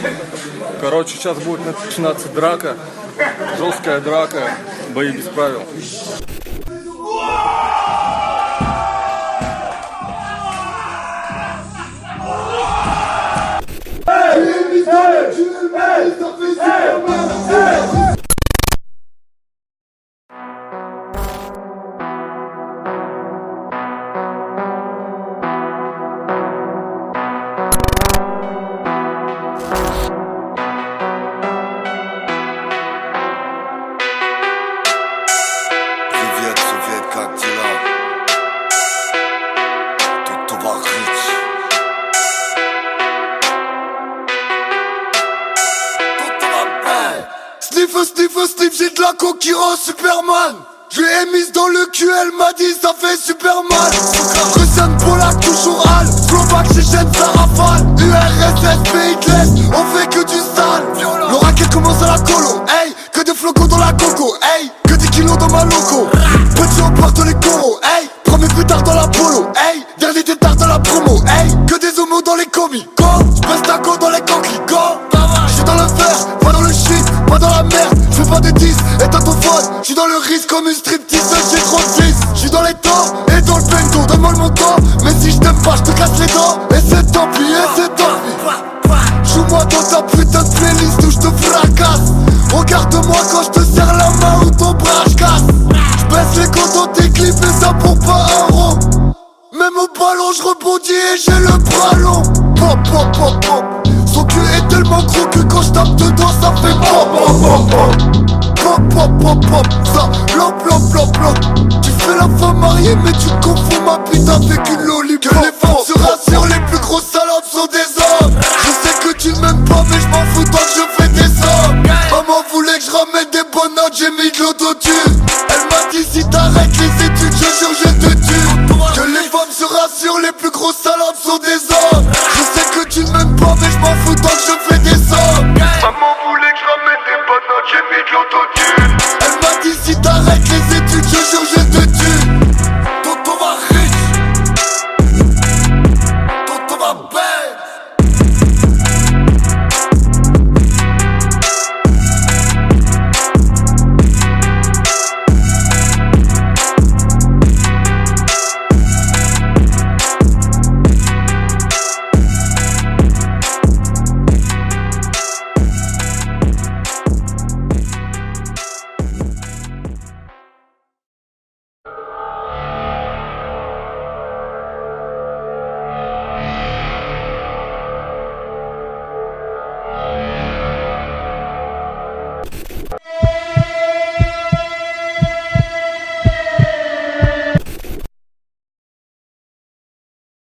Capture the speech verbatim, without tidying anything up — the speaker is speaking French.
Короче, сейчас будет начинаться драка. Жесткая драка, бои без правил. Sniff, sniff, sniff, j'ai de la coke qui rend Superman. Je lui ai mise dans le cul, elle m'a dit ça fait super mal. Russian Polak, toujours Al. Slovak, Tchétchène, ça rafale. U R S S, P Hitler, on fait que du sale. Le racket commence à la colo, hey. Que des flocons dans la coco, hey. Que des kilos dans ma loco. Petit on porte les coraux, hey. Premier tard dans la polo, hey. Dernier tétard dans la promo, hey. Que des homos dans les commis, go. J'passe ta go dans les coquilles, go. J'suis dans le verre, pas dans le shit, pas dans la merde. J'fais pas des dix, éteins ton phone. J'suis dans le risque comme une striptease, j'ai trente-six. J'suis dans les temps et dans le bento. Donne-moi le montant, mais si j't'aime pas, j'te casse les dents. Et c'est tant pis, et c'est tant pis. Joue-moi dans ta putain de playlist où j'te fracasse. Regarde-moi quand j'te serre la main ou ton bras j'casse. J'baisse les comptes dans tes clips et ça pour pas un rond. Même au ballon j'rebondis et j'ai le bras long. Pop, pop, pop, pop. Son cul est tellement gros que quand je tape dedans ça fait pop, pop, pop, pop. Pop, pop, pop, pop. Ça, lop, lop, lop, lop. Tu fais la femme mariée mais tu confonds ma bite avec une lollipop. Que les femmes se rassurent, les plus grosses salopes sont des hommes. Je sais que tu ne m'aimes pas mais je m'en fous tant que je fais des sommes. Maman voulait que je ramène des bonnes notes, j'ai mis de l'autotune. Elle m'a dit si t'arrêtes les études, je jure je te tue. Que les femmes se rassurent, les plus grosses salopes sont des hommes. Je sais que tu ne m'aimes pas mais je m'en fous tant que je fais des sommes.